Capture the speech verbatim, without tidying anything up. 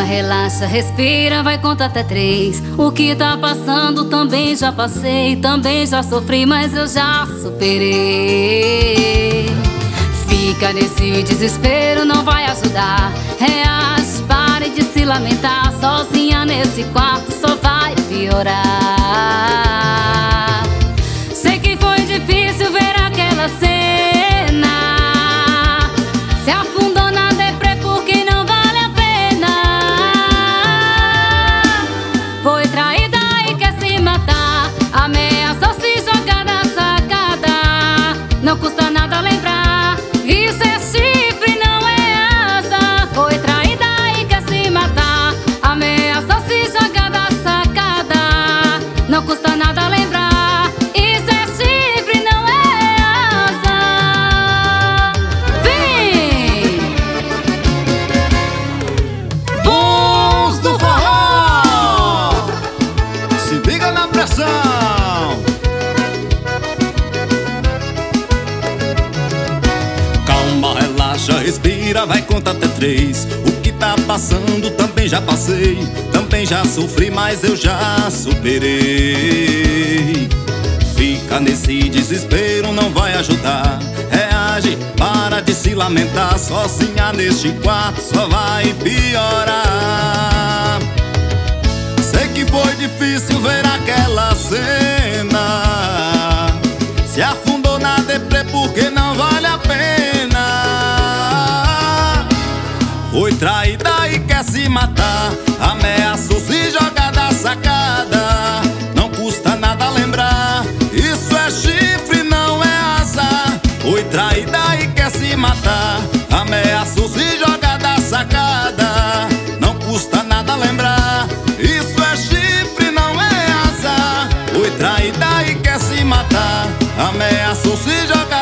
relaxa, respira, vai contar até três. O que tá passando também já passei, também já sofri, mas eu já superei. Fica nesse desespero, não vai ajudar. Reage, pare de se lamentar. Sozinha nesse quarto só vai piorar. Sei que foi difícil ver aquela cena. Se afundou na deprê porque não vale a pena. Foi traída e quer se matar. Ameaçou se jogar da sacada. Não custa nada lembrar, isso é chifre, não é asa. Foi traída e quer se matar. Ameaçou se jogar da sacada. Não custa nada lembrar, isso é chifre, não é asa. Vem! Bons do forró, se liga na pressão. Calma, relaxa, respira, vai contar até três. O que tá passando também já passei, também já sofri, mas eu já superei. Fica nesse desespero, não vai ajudar. Reage, para de se lamentar. Sozinha neste quarto só vai piorar. Sei que foi difícil ver aquela cena. Se afundou na deprê porque não vale a pena. Foi traída e quer se matar. Ameaçou se jogar da sacada. Não custa nada lembrar, isso é chifre, não é asa. Foi traída e quer se matar. Ameaçou se jogar da sacada. Não custa nada lembrar, isso é chifre, não é asa. Foi traída e quer se matar. Ameaçou se jogar